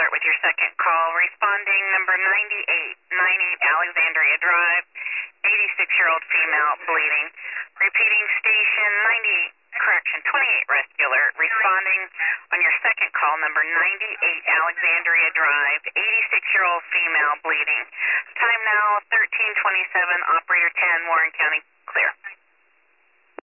start with your second call. Responding number 98 Alexandria Drive, 86-year-old female bleeding. Repeating station 28 Rescue Alert. Responding on your second call, number 98 Alexandria Drive, 86-year-old female bleeding. Time now 13:27. Operator 10, Warren County.